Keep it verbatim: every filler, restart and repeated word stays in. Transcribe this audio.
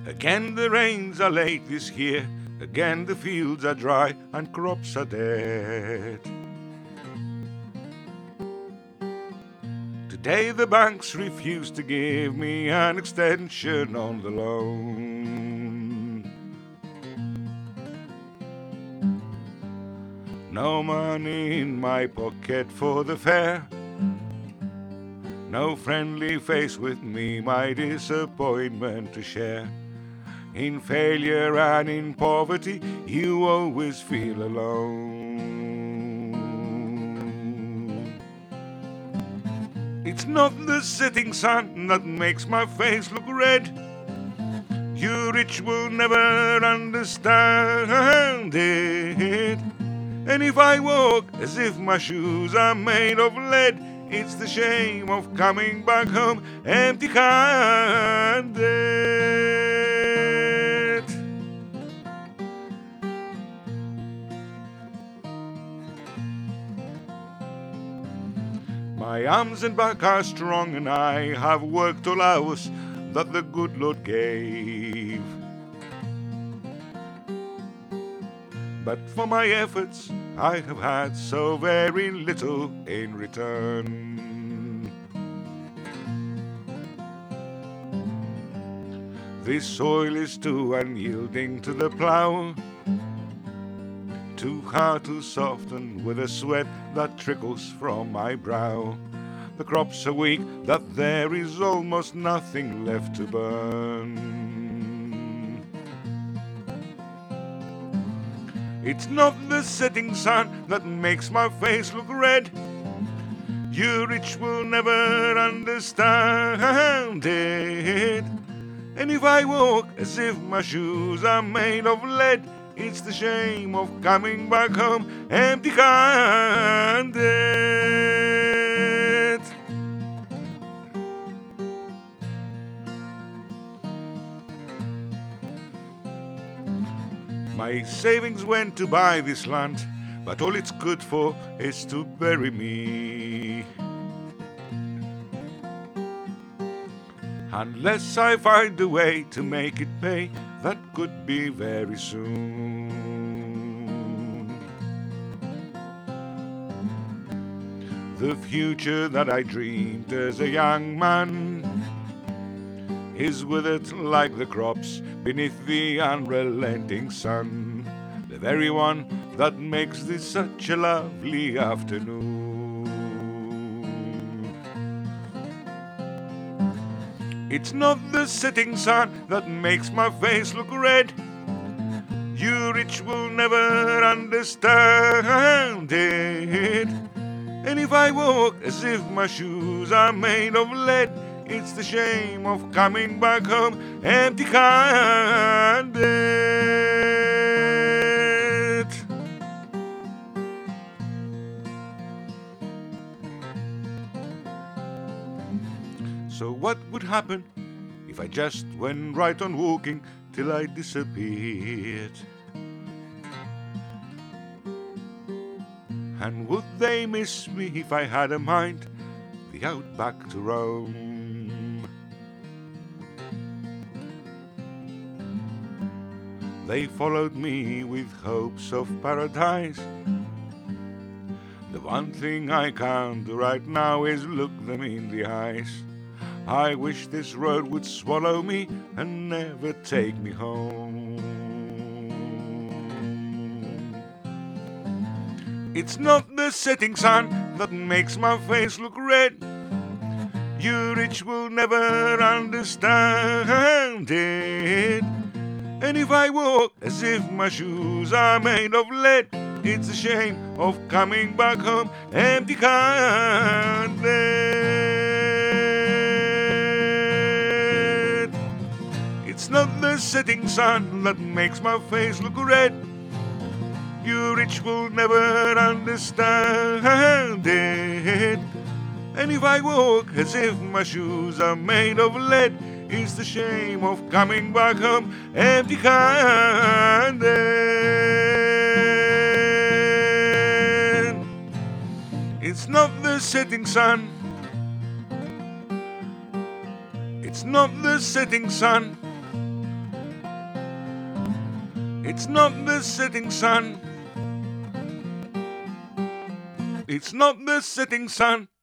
Again the rains are late this year, again the fields are dry and crops are dead. Today the banks refuse to give me an extension on the loan. No money in my pocket for the fare, no friendly face with me my disappointment to share. In failure and in poverty you always feel alone. It's not the setting sun that makes my face look red. You rich will never understand it. And if I walk as if my shoes are made of lead, it's the shame of coming back home empty-handed. My arms and back are strong and I have worked all hours that the good Lord gave. But for my efforts I have had so very little in return. This soil is too unyielding to the plough, too hard to soften with the sweat that trickles from my brow. The crops are weak that there is almost nothing left to burn. It's not the setting sun that makes my face look red. You rich will never understand it. And if I walk as if my shoes are made of lead, it's the shame of coming back home empty-handed. My savings went to buy this land, but all it's good for is to bury me. Unless I find a way to make it pay, that could be very soon. The future that I dreamed as a young man is withered like the crops beneath the unrelenting sun, the very one that makes this such a lovely afternoon. It's not the setting sun that makes my face look red. You rich will never understand it. And if I walk as if my shoes are made of lead, it's the shame of coming back home empty-handed. So what would happen if I just went right on walking till I disappeared? And would they miss me if I had a mind the outback to roam? They followed me with hopes of paradise. The one thing I can't do right now is look them in the eyes. I wish this road would swallow me and never take me home. It's not the setting sun that makes my face look red. You rich will never understand it. And if I walk as if my shoes are made of lead, it's a shame of coming back home empty-handed. It's not the setting sun that makes my face look red. You rich will never understand it. And if I walk as if my shoes are made of lead, it's the shame of coming back home empty-handed. It's not the setting sun. It's not the setting sun It's not the setting sun. It's not the setting sun.